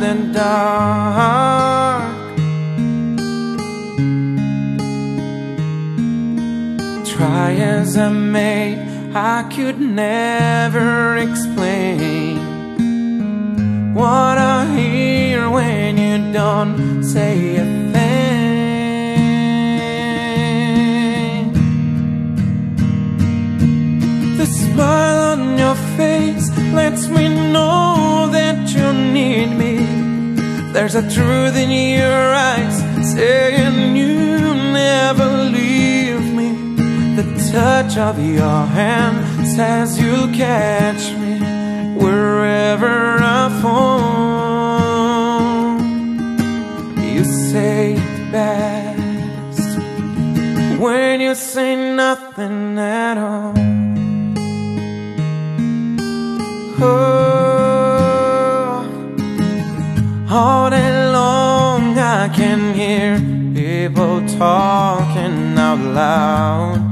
the dark. Try as I may, I could never explain what I hear when you don't say a thing. The smile on your face lets me know that you need me. There's a truth in your eyes saying you never leave me. The touch of your hand says you'll catch me wherever I fall. You say it best when you say nothing at all. Oh, all day long I can hear people talking out loud.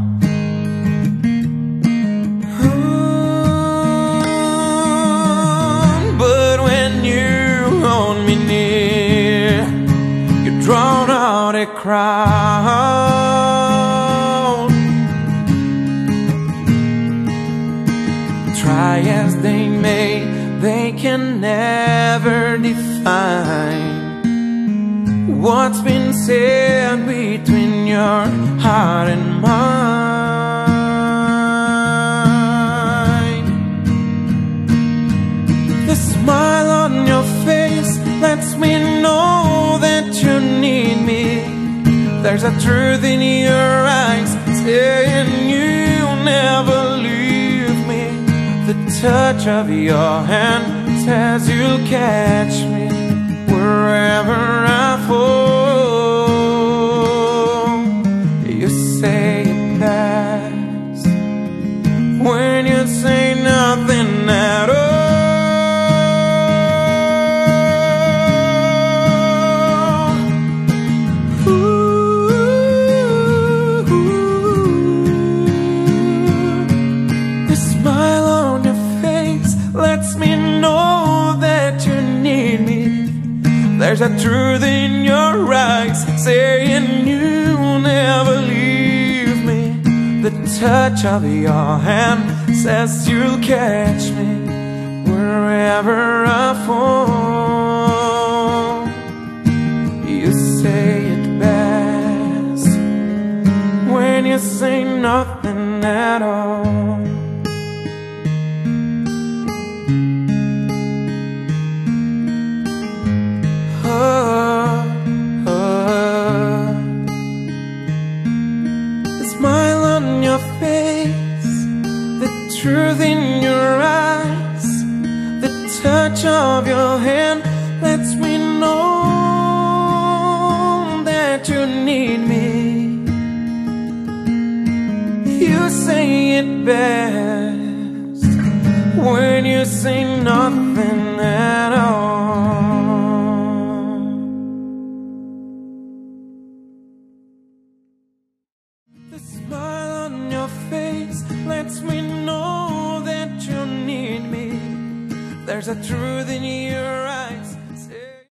But when you hold me near, you drown out a crowd. Try as they may, they can never define what's been said between your heart and mine. The smile on your face lets me know that you need me. There's a truth in your eyes saying you'll never leave me. The touch of your hand says you'll catch me wherever I fall. You say it best when you say nothing at all. The smile on your face lets me know that you need me. There's a truth in your eyes saying you'll never leave me. The touch of your hand says you'll catch me wherever I fall. You say it best when you say nothing at all. Smile on your face, the truth in your eyes, the touch of your hand lets me know that you need me. You say it best when you say nothing at all. The smile on your face lets me know that you need me. There's a truth in your